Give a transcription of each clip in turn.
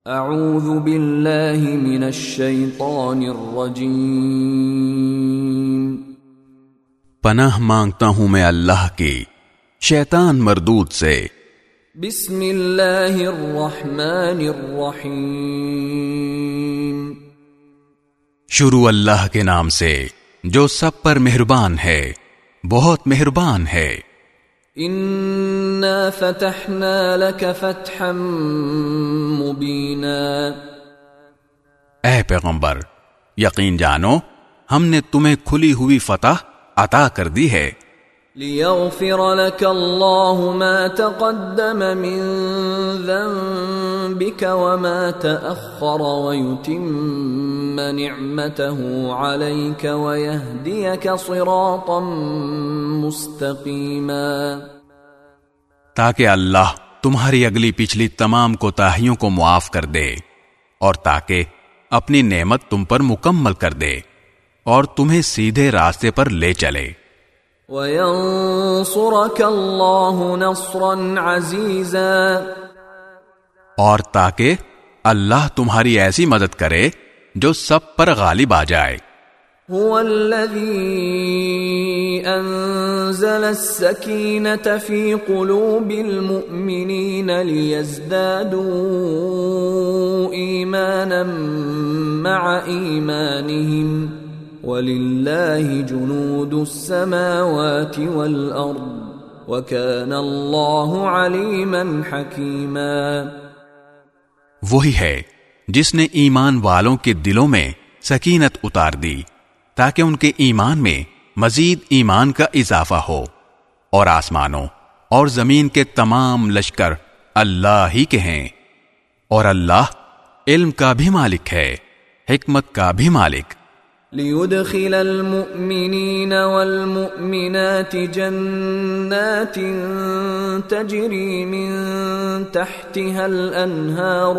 اعوذ باللہ من الشیطان الرجیم، پناہ مانگتا ہوں میں اللہ کی شیطان مردود سے۔ بسم اللہ الرحمن الرحیم، شروع اللہ کے نام سے جو سب پر مہربان ہے، بہت مہربان ہے۔ انا فتحنا لك فتحا مبینا، اے پیغمبر یقین جانو ہم نے تمہیں کھلی ہوئی فتح عطا کر دی ہے۔ لیغفر لك اللہ ما تقدم من ذنبك وما تأخر ويتم نعمته عليك ويهديك صراطا مستقیما، تاکہ اللہ تمہاری اگلی پچھلی تمام کوتاہیوں کو معاف کر دے اور تاکہ اپنی نعمت تم پر مکمل کر دے اور تمہیں سیدھے راستے پر لے چلے۔ وَيَنصُرَكَ اللَّهُ نَصْرًا عَزِيزًا، اور تاکہ اللہ تمہاری ایسی مدد کرے جو سب پر غالب آ جائے۔ هُوَ الَّذِي أَنزَلَ السَّكِينَةَ فِي قُلُوبِ الْمُؤْمِنِينَ لِيَزْدَادُوا إِيمَانًا مَعَ إِيمَانِهِمْ وَلِلَّهِ جُنُودُ السَّمَاوَاتِ وَالْأَرْضِ وَكَانَ اللَّهُ عَلِيمًا حَكِيمًا۔ وہی ہے جس نے ایمان والوں کے دلوں میں سکینت اتار دی تاکہ ان کے ایمان میں مزید ایمان کا اضافہ ہو، اور آسمانوں اور زمین کے تمام لشکر اللہ ہی کے ہیں، اور اللہ علم کا بھی مالک ہے، حکمت کا بھی مالک۔ لِيُدْخِلَ الْمُؤْمِنِينَ وَالْمُؤْمِنَاتِ جَنَّاتٍ تَجْرِي مِن تَحْتِهَا الْأَنْهَارُ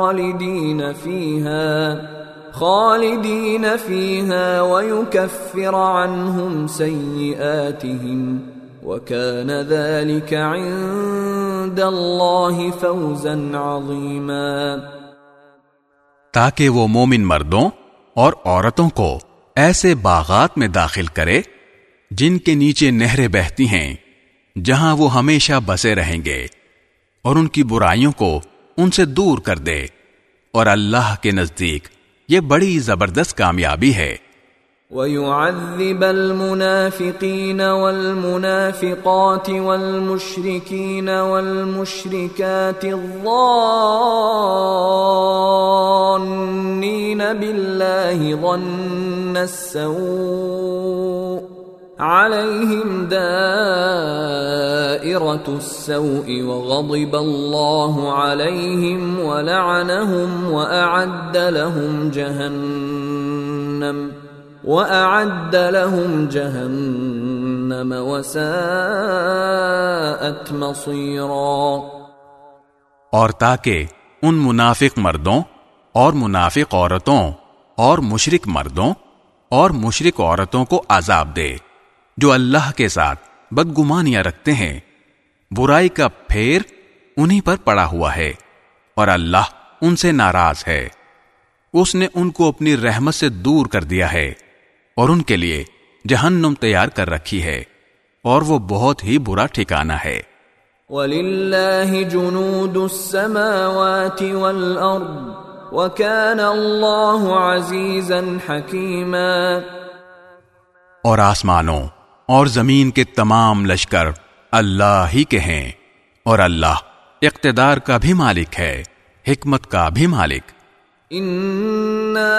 خَالِدِينَ فِيهَا وَيُكَفِّرَ عَنْهُمْ سَيِّئَاتِهِمْ وَكَانَ ذَلِكَ عِندَ اللَّهِ فَوْزًا عَظِيمًا، تاکہ وہ مومن مردوں اور عورتوں کو ایسے باغات میں داخل کرے جن کے نیچے نہریں بہتی ہیں، جہاں وہ ہمیشہ بسے رہیں گے، اور ان کی برائیوں کو ان سے دور کر دے، اور اللہ کے نزدیک یہ بڑی زبردست کامیابی ہے۔ وَيُعَذِّبَ الْمُنَافِقِينَ وَالْمُنَافِقَاتِ وَالْمُشْرِكِينَ وَالْمُشْرِكَاتِ الظَّانِّينَ بِاللَّهِ ظَنَّ السَّوْءِ عَلَيْهِمْ دَائِرَةُ السَّوْءِ وَغَضِبَ اللَّهُ عَلَيْهِمْ وَلَعَنَهُمْ وَأَعَدَّ لَهُمْ جَهَنَّمَ وَسَاءَتْ مَصِيرًا، اور تاکہ ان منافق مردوں اور منافق عورتوں اور مشرک مردوں اور مشرک عورتوں کو عذاب دے جو اللہ کے ساتھ بدگمانیاں رکھتے ہیں، برائی کا پھیر انہی پر پڑا ہوا ہے، اور اللہ ان سے ناراض ہے۔ اس نے ان کو اپنی رحمت سے دور کر دیا ہے، اور ان کے لیے جہنم تیار کر رکھی ہے، اور وہ بہت ہی برا ٹھکانہ ہے۔ وَلِلَّهِ جُنُودُ السَّمَاوَاتِ وَالْأَرْضِ وَكَانَ اللَّهُ عَزِيزًا حَكِيمًا، اور آسمانوں اور زمین کے تمام لشکر اللہ ہی کے ہیں، اور اللہ اقتدار کا بھی مالک ہے، حکمت کا بھی مالک۔ اِنَّا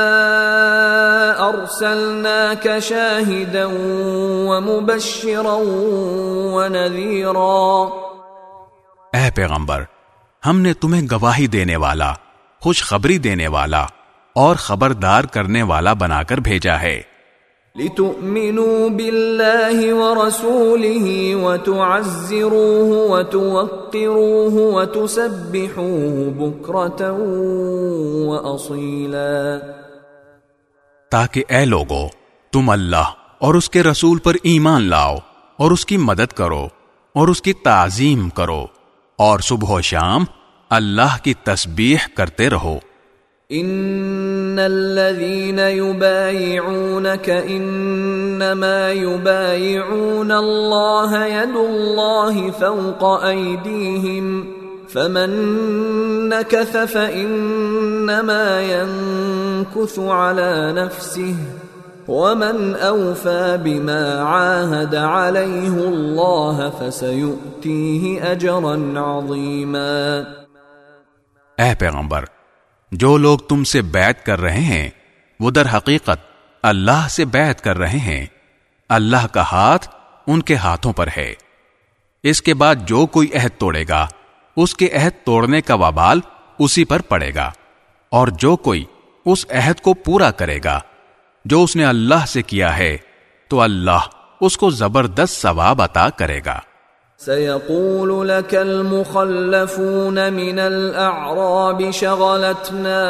أَرْسَلْنَاكَ شَاهِدًا وَمُبَشِّرًا وَنَذِيرًا، اے پیغمبر ہم نے تمہیں گواہی دینے والا، خوشخبری دینے والا اور خبردار کرنے والا بنا کر بھیجا ہے۔ لِتُؤْمِنُوا بِاللَّهِ وَرَسُولِهِ وَتُعَزِّرُوهُ وَتُوَقِّرُوهُ وَتُسَبِّحُوهُ بُكْرَةً وَأَصِيلًا، تاکہ اے لوگو تم اللہ اور اس کے رسول پر ایمان لاؤ اور اس کی مدد کرو اور اس کی تعظیم کرو، اور صبح و شام اللہ کی تسبیح کرتے رہو۔ ان الذين يبايعونك انما يبايعون الله يد الله فوق ايديهم فمن نكث فانما ينكث على نفسه ومن اوفى بما عاهد عليه الله فسيؤتيه اجرا عظيما۔ اے پیغمبر، جو لوگ تم سے بیعت کر رہے ہیں وہ در حقیقت اللہ سے بیعت کر رہے ہیں، اللہ کا ہاتھ ان کے ہاتھوں پر ہے۔ اس کے بعد جو کوئی عہد توڑے گا اس کے عہد توڑنے کا وبال اسی پر پڑے گا، اور جو کوئی اس عہد کو پورا کرے گا جو اس نے اللہ سے کیا ہے تو اللہ اس کو زبردست ثواب عطا کرے گا۔ سيقول لك المخلفون من الأعراب شغلتنا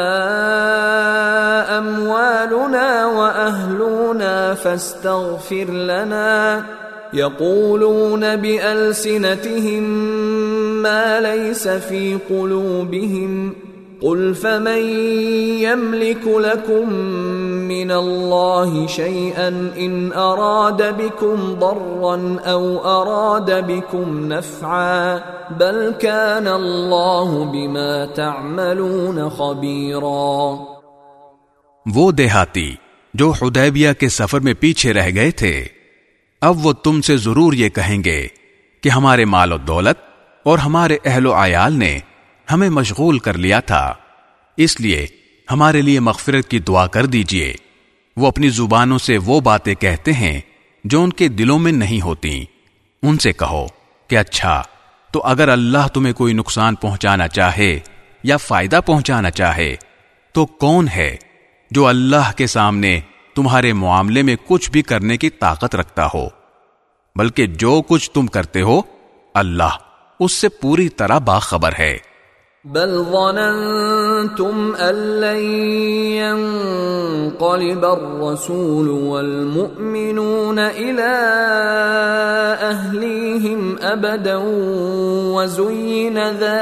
أموالنا وأهلنا فاستغفر لنا يقولون بألسنتهم ما ليس في قلوبهم قل فمن يملك لكم من الله شيئا إن أراد بكم ضرا أو أراد بكم نفعا بل كان الله بما تعملون خبيرا۔ وہ دیہاتی جو حدیبیہ کے سفر میں پیچھے رہ گئے تھے، اب وہ تم سے ضرور یہ کہیں گے کہ ہمارے مال و دولت اور ہمارے اہل و عیال نے ہمیں مشغول کر لیا تھا، اس لیے ہمارے لیے مغفرت کی دعا کر دیجئے۔ وہ اپنی زبانوں سے وہ باتیں کہتے ہیں جو ان کے دلوں میں نہیں ہوتی۔ ان سے کہو کہ اچھا، تو اگر اللہ تمہیں کوئی نقصان پہنچانا چاہے یا فائدہ پہنچانا چاہے تو کون ہے جو اللہ کے سامنے تمہارے معاملے میں کچھ بھی کرنے کی طاقت رکھتا ہو؟ بلکہ جو کچھ تم کرتے ہو اللہ اس سے پوری طرح باخبر ہے۔ بل ظننتم ان لن ينقلب الرسول والمؤمنون الى اهليهم ابدا وزين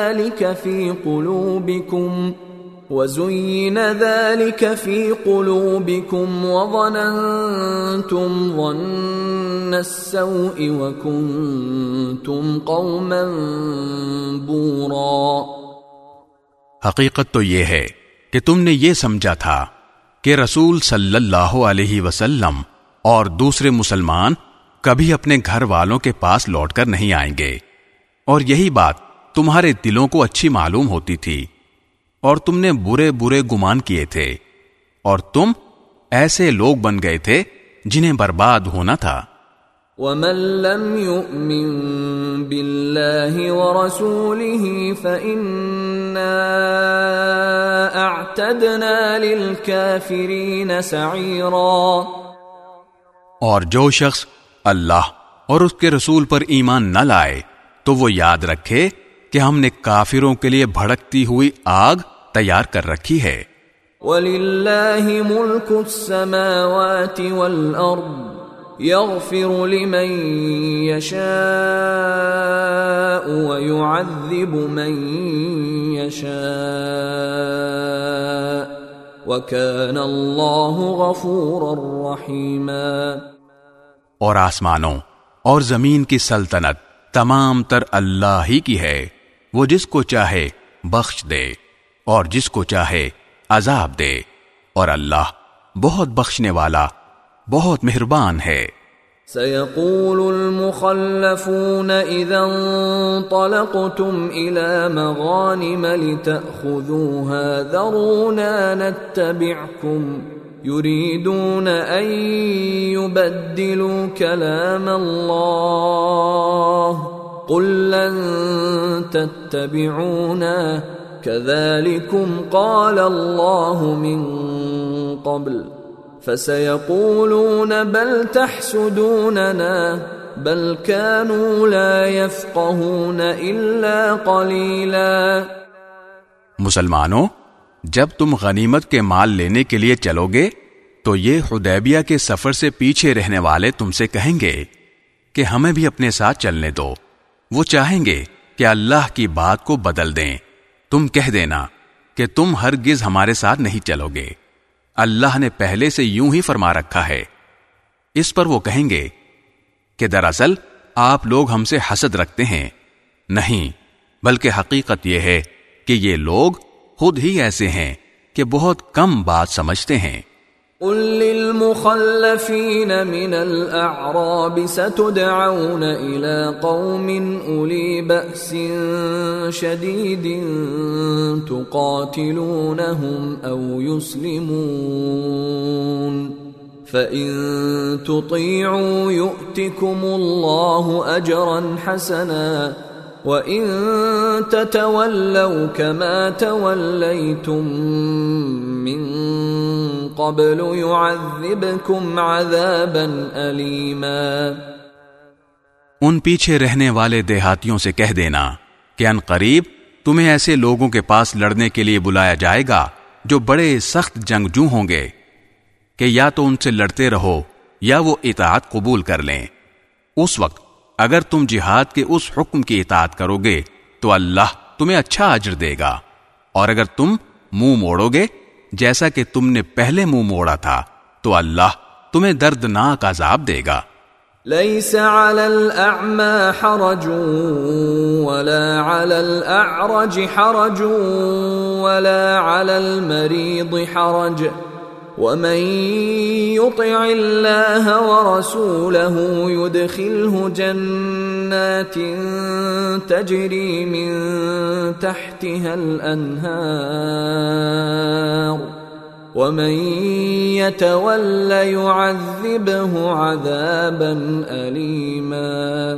ذلك في قلوبكم وظننتم ظن السوء وكنتم قوما بورا۔ حقیقت تو یہ ہے کہ تم نے یہ سمجھا تھا کہ رسول صلی اللہ علیہ وسلم اور دوسرے مسلمان کبھی اپنے گھر والوں کے پاس لوٹ کر نہیں آئیں گے، اور یہی بات تمہارے دلوں کو اچھی معلوم ہوتی تھی، اور تم نے برے برے گمان کیے تھے، اور تم ایسے لوگ بن گئے تھے جنہیں برباد ہونا تھا۔ وَمَن لَّمْ يُؤْمِن بِاللَّهِ وَرَسُولِهِ فَإِنَّا أَعْتَدْنَا لِلْكَافِرِينَ سَعِيرًا۔ اور جو شخص اللہ اور اس کے رسول پر ایمان نہ لائے تو وہ یاد رکھے کہ ہم نے کافروں کے لیے بھڑکتی ہوئی آگ تیار کر رکھی ہے۔ وَلِلَّهِ مُلْكُ السَّمَاوَاتِ وَالْأَرْضِ يَغْفِرُ لِمَن يَشَاءُ وَيُعَذِّبُ مَن يَشَاءُ وَكَانَ اللَّهُ غَفُورًا رَّحِيمًا۔ اور آسمانوں اور زمین کی سلطنت تمام تر اللہ ہی کی ہے، وہ جس کو چاہے بخش دے اور جس کو چاہے عذاب دے، اور اللہ بہت بخشنے والا بہت مہربان ہے۔ سيقول المخلفون إذا انطلقتم إلى مغانم لتأخذوها ذرونا نتبعكم يريدون أن يبدلوا كلام الله قل لن تتبعونا كذلكم قال الله من قبل فسيقولون بل تحسدوننا بل كانوا لا يفقهون إلا قليلا۔ مسلمانوں، جب تم غنیمت کے مال لینے کے لیے چلو گے تو یہ حدیبیہ کے سفر سے پیچھے رہنے والے تم سے کہیں گے کہ ہمیں بھی اپنے ساتھ چلنے دو۔ وہ چاہیں گے کہ اللہ کی بات کو بدل دیں، تم کہہ دینا کہ تم ہرگز ہمارے ساتھ نہیں چلو گے، اللہ نے پہلے سے یوں ہی فرما رکھا ہے۔ اس پر وہ کہیں گے کہ دراصل آپ لوگ ہم سے حسد رکھتے ہیں۔ نہیں، بلکہ حقیقت یہ ہے کہ یہ لوگ خود ہی ایسے ہیں کہ بہت کم بات سمجھتے ہیں۔ قل للمخلفين من الأعراب ستدعون إلى قوم أولي بأس شديد تقاتلونهم أو يسلمون فإن تطيعوا يؤتكم الله أجرا حسنا وَإِن تَتَوَلَّوْا كَمَا تَوَلَّيْتُم مِّن قَبْلُ يُعَذِّبْكُمْ عَذَابًا أَلِيمًا۔ ان پیچھے رہنے والے دیہاتیوں سے کہہ دینا کہ ان قریب تمہیں ایسے لوگوں کے پاس لڑنے کے لیے بلایا جائے گا جو بڑے سخت جنگجو ہوں گے کہ یا تو ان سے لڑتے رہو یا وہ اطاعت قبول کر لیں۔ اس وقت اگر تم جہاد کے اس حکم کی اطاعت کرو گے تو اللہ تمہیں اچھا اجر دے گا، اور اگر تم منہ موڑو گے جیسا کہ تم نے پہلے منہ موڑا تھا تو اللہ تمہیں دردناک عذاب دے گا۔ ليس على الأعمى حرج ولا على الأعرج حرج ولا على المريض حرج ومن يطع الله ورسوله يدخله جنات تجري من تحتها الأنهار ومن يتول يعذبه عذابا أليما۔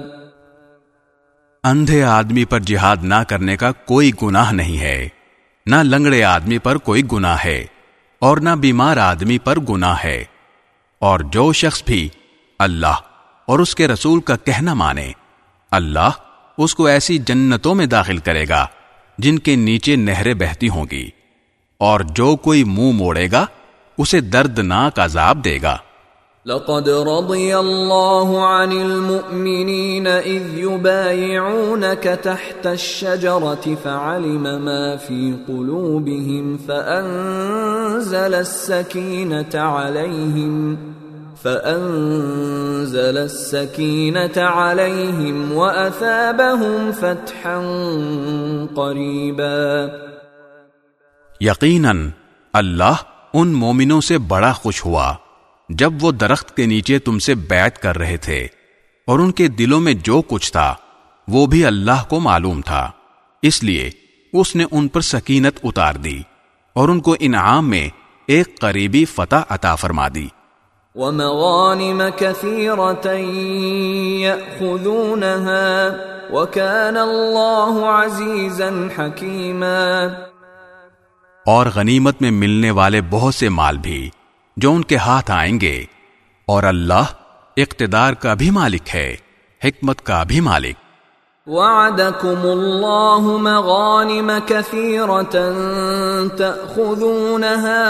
اندھے آدمی پر جہاد نہ کرنے کا کوئی گناہ نہیں ہے، نہ لنگڑے آدمی پر کوئی گناہ ہے، اور نہ بیمار آدمی پر گناہ ہے، اور جو شخص بھی اللہ اور اس کے رسول کا کہنا مانے، اللہ اس کو ایسی جنتوں میں داخل کرے گا جن کے نیچے نہریں بہتی ہوں گی، اور جو کوئی منہ موڑے گا اسے دردناک عذاب دے گا۔ لقد رضي الله عن المؤمنين إذ يبايعونك تحت الشجرة فعلم ما في قلوبهم فأنزل السكينة عليهم وأثابهم فتحا قريبا۔ یقیناً اللہ ان مومنوں سے بڑا خوش ہوا جب وہ درخت کے نیچے تم سے بیعت کر رہے تھے، اور ان کے دلوں میں جو کچھ تھا وہ بھی اللہ کو معلوم تھا، اس لیے اس نے ان پر سکینت اتار دی اور ان کو انعام میں ایک قریبی فتح عطا فرما دی۔ وَمَغَانِمَ كَثِيرَةً يَأْخُذُونَهَا وَكَانَ اللَّهُ عَزِيزًا حَكِيمًا۔ اور غنیمت میں ملنے والے بہت سے مال بھی جو ان کے ہاتھ آئیں گے، اور اللہ اقتدار کا بھی مالک ہے، حکمت کا بھی مالک۔ وعدكم الله مغانم كثيرة تأخذونها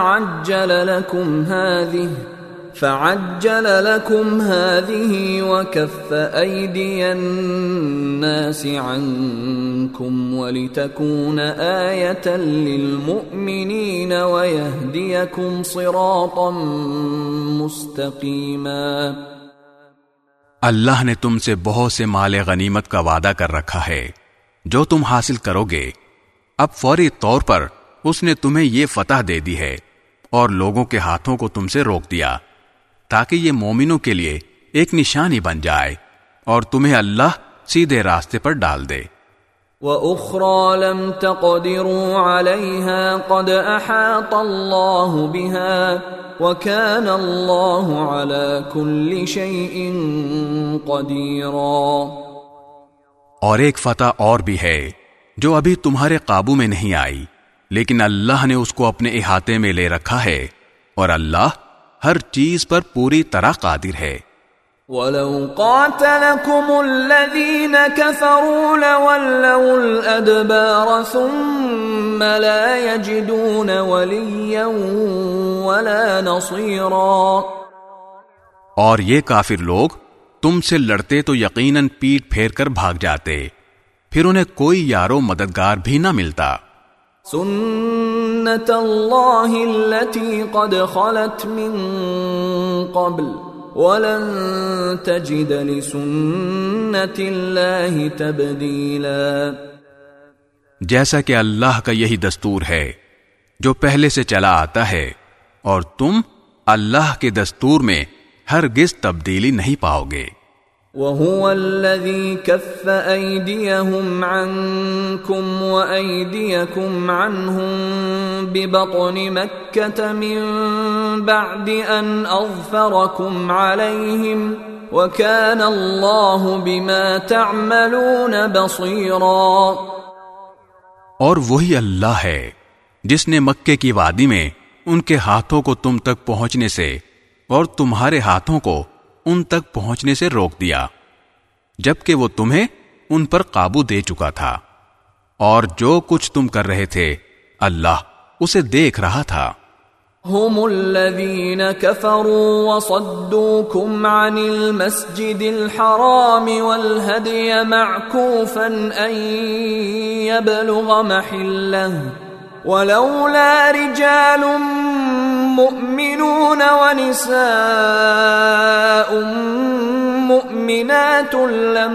فعجل لكم هذه وكف أيدي الناس عنكم ولتكون آية للمؤمنين ويهديكم صراطا مستقيما۔ اللہ نے تم سے بہت سے مال غنیمت کا وعدہ کر رکھا ہے جو تم حاصل کرو گے۔ اب فوری طور پر اس نے تمہیں یہ فتح دے دی ہے اور لوگوں کے ہاتھوں کو تم سے روک دیا تاکہ یہ مومنوں کے لیے ایک نشانی بن جائے اور تمہیں اللہ سیدھے راستے پر ڈال دے۔ وَأُخْرَى لَمْ تَقْدِرُوا عَلَيْهَا قَدْ أَحَاطَ اللَّهُ بِهَا وَكَانَ اللَّهُ عَلَى كُلِّ شَيْءٍ قَدِيرًا۔ اور ایک فتح اور بھی ہے جو ابھی تمہارے قابو میں نہیں آئی، لیکن اللہ نے اس کو اپنے احاطے میں لے رکھا ہے، اور اللہ ہر چیز پر پوری طرح قادر ہے۔ وَلَوْ قَاتَلَكُمُ الَّذِينَ كَفَرُوا لَوَلَّوُا الْأَدْبَارَ ثُمَّ لَا يَجِدُونَ وَلِيًّا وَلَا نَصِيرًا۔ اور یہ کافر لوگ تم سے لڑتے تو یقیناً پیٹ پھیر کر بھاگ جاتے، پھر انہیں کوئی یارو مددگار بھی نہ ملتا۔ سنت اللہ التي قد خلت من قبل وَلَن تَجِدَ لِسُنَّتِ اللَّهِ تَبْدِيلًا، جیسا کہ اللہ کا یہی دستور ہے جو پہلے سے چلا آتا ہے، اور تم اللہ کے دستور میں ہرگز تبدیلی نہیں پاؤ گے۔ وَهُوَ الَّذِي كَفَّ أَيْدِيَهُمْ عَنكُمْ وَأَيْدِيَكُمْ عَنْهُمْ بِبَطْنِ مَكَّةَ مِن بَعْدِ أَنْ أَظْفَرَكُمْ عَلَيْهِمْ وَكَانَ اللَّهُ بِمَا تَعْمَلُونَ بَصِيرًا، اور وہی اللہ ہے جس نے مکے کی وادی میں ان کے ہاتھوں کو تم تک پہنچنے سے اور تمہارے ہاتھوں کو ان تک پہنچنے سے روک دیا، جبکہ وہ تمہیں ان پر قابو دے چکا تھا، اور جو کچھ تم کر رہے تھے اللہ اسے دیکھ رہا تھا۔ هم الذين كفروا وصدوكم عن المسجد الحرام والهدي معكوفا أن يبلغ محله ولولا رجال مؤمنون ونساء مؤمنات لم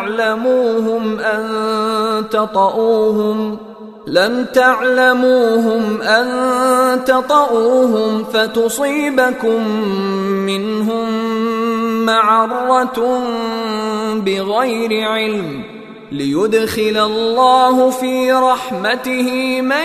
تعلموهم أن تطؤوهم فتصيبكم منهم معرة بغير علم ليدخل الله في رحمته من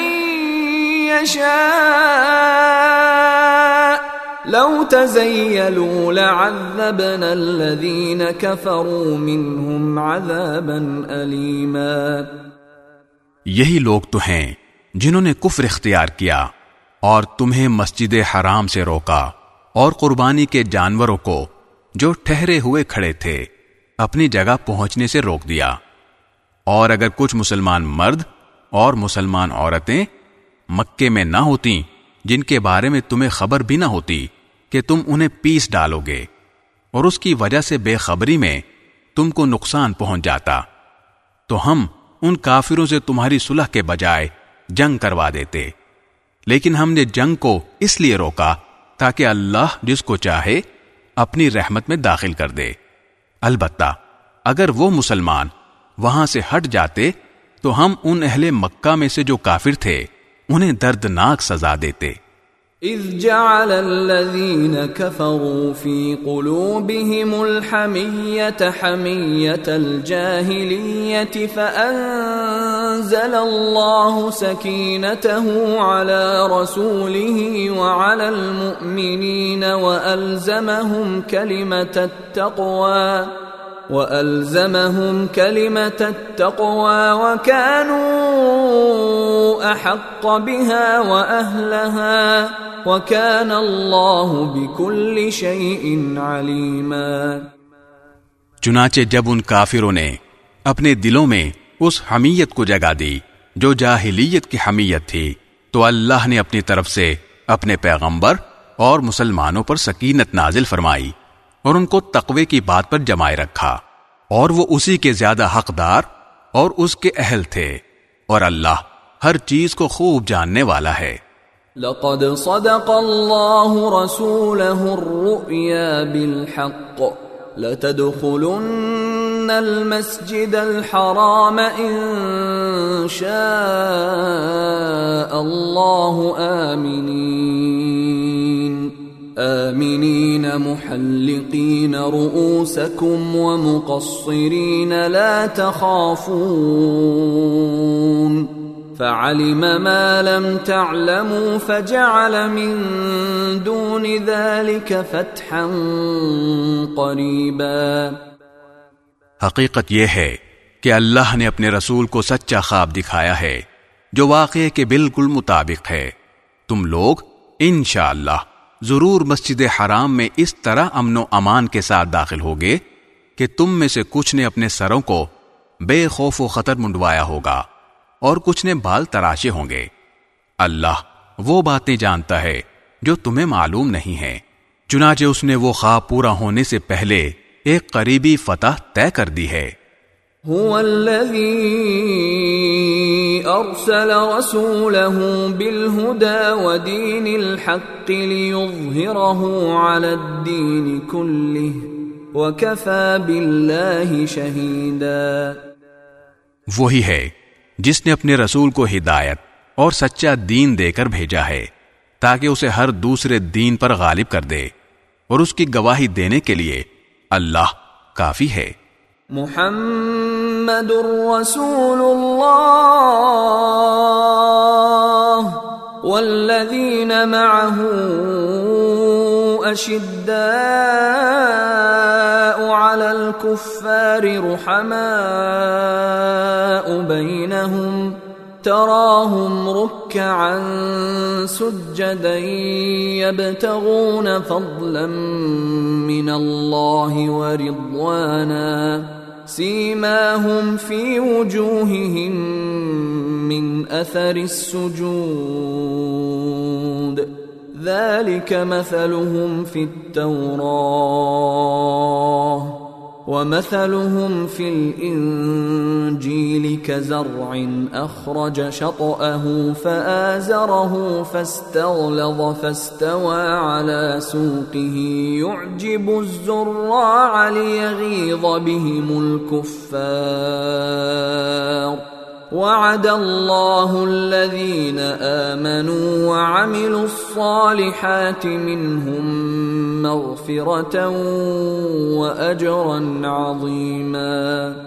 يشاء لو تزيلوا لعذبنا الذين كفروا منهم عذابا أليما۔ یہی لوگ تو ہیں جنہوں نے کفر اختیار کیا اور تمہیں مسجد حرام سے روکا اور قربانی کے جانوروں کو جو ٹھہرے ہوئے کھڑے تھے اپنی جگہ پہنچنے سے روک دیا، اور اگر کچھ مسلمان مرد اور مسلمان عورتیں مکے میں نہ ہوتیں جن کے بارے میں تمہیں خبر بھی نہ ہوتی کہ تم انہیں پیس ڈالو گے، اور اس کی وجہ سے بے خبری میں تم کو نقصان پہنچ جاتا، تو ہم ان کافروں سے تمہاری صلح کے بجائے جنگ کروا دیتے، لیکن ہم نے جنگ کو اس لیے روکا تاکہ اللہ جس کو چاہے اپنی رحمت میں داخل کر دے۔ البتہ اگر وہ مسلمان وہاں سے ہٹ جاتے تو ہم ان اہل مکہ میں سے جو کافر تھے انہیں دردناک سزا دیتے۔ اذ جعل الذين كفروا في قلوبهم الحمية حمية الجاهلية فأنزل الله سكينته على رسوله وعلى المؤمنين وألزمهم كلمة التقوى وكانوا أحق بها وأهلها وكان الله بكل شيء عليما۔ چنانچہ جب ان کافروں نے اپنے دلوں میں اس حمیت کو جگا دی جو جاہلیت کی حمیت تھی، تو اللہ نے اپنی طرف سے اپنے پیغمبر اور مسلمانوں پر سکینت نازل فرمائی اور ان کو تقوی کی بات پر جمائے رکھا، اور وہ اسی کے زیادہ حقدار اور اس کے اہل تھے، اور اللہ ہر چیز کو خوب جاننے والا ہے۔ لقد صدق الله رسوله الرؤيا بالحق لتدخلن المسجد الحرام إن شاء الله آمنين محلقين رؤوسكم ومقصرين لا تخافون فعلم ما لم تعلموا فجعل من دون ذلك فتحا قريبا۔ حقیقت یہ ہے کہ اللہ نے اپنے رسول کو سچا خواب دکھایا ہے جو واقعے کے بالکل مطابق ہے۔ تم لوگ انشاءاللہ ضرور مسجد حرام میں اس طرح امن و امان کے ساتھ داخل ہوگے کہ تم میں سے کچھ نے اپنے سروں کو بے خوف و خطر منڈوایا ہوگا اور کچھ نے بال تراشے ہوں گے۔ اللہ وہ باتیں جانتا ہے جو تمہیں معلوم نہیں ہیں، چنانچہ اس نے وہ خواب پورا ہونے سے پہلے ایک قریبی فتح طے کر دی ہے۔ هو الذي أرسل رسوله بالهدى ودين الحق ليظهره على الدين كله وكفى بالله شهيدا. وہی ہے جس نے اپنے رسول کو ہدایت اور سچا دین دے کر بھیجا ہے تاکہ اسے ہر دوسرے دین پر غالب کر دے، اور اس کی گواہی دینے کے لیے اللہ کافی ہے. محمد رسول اللہ والذین معه اشداء علی الكفار رحماء بینہم تراهم ركعا سجدا يبتغون فضلا من الله ورضوانا سيماهم في وجوههم من أثر السجود ذلك مثلهم في التوراة ومثلهم في الإنجيل كزرع أخرج شطأه فآزره فاستغلظ فاستوى على سوقه يعجب الزراع ليغيظ بهم الكفار وعد الله الذين آمنوا وعملوا الصالحات منهم مغفرة وأجرا عظيما.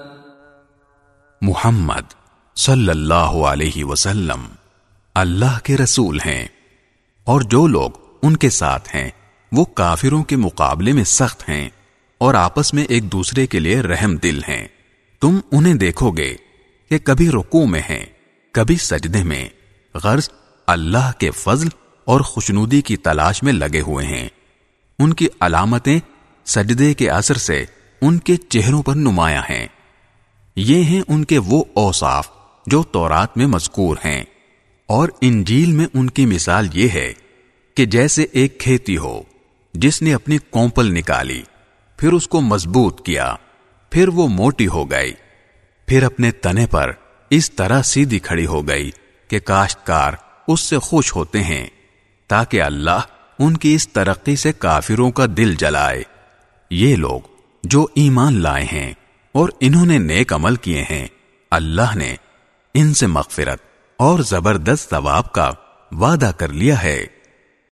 محمد صلی اللہ علیہ وسلم اللہ کے رسول ہیں، اور جو لوگ ان کے ساتھ ہیں وہ کافروں کے مقابلے میں سخت ہیں اور آپس میں ایک دوسرے کے لیے رحم دل ہیں. تم انہیں دیکھو گے کہ کبھی رکوع میں ہیں، کبھی سجدے میں، غرض اللہ کے فضل اور خوشنودی کی تلاش میں لگے ہوئے ہیں. ان کی علامتیں سجدے کے اثر سے ان کے چہروں پر نمایاں ہیں. یہ ہیں ان کے وہ اوصاف جو تورات میں مذکور ہیں، اور انجیل میں ان کی مثال یہ ہے کہ جیسے ایک کھیتی ہو جس نے اپنی کونپل نکالی، پھر اس کو مضبوط کیا، پھر وہ موٹی ہو گئی، پھر اپنے تنے پر اس طرح سیدھی کھڑی ہو گئی کہ کاشتکار اس سے خوش ہوتے ہیں، تاکہ اللہ ان کی اس ترقی سے کافروں کا دل جلائے. یہ لوگ جو ایمان لائے ہیں اور انہوں نے نیک عمل کیے ہیں، اللہ نے ان سے مغفرت اور زبردست ثواب کا وعدہ کر لیا ہے.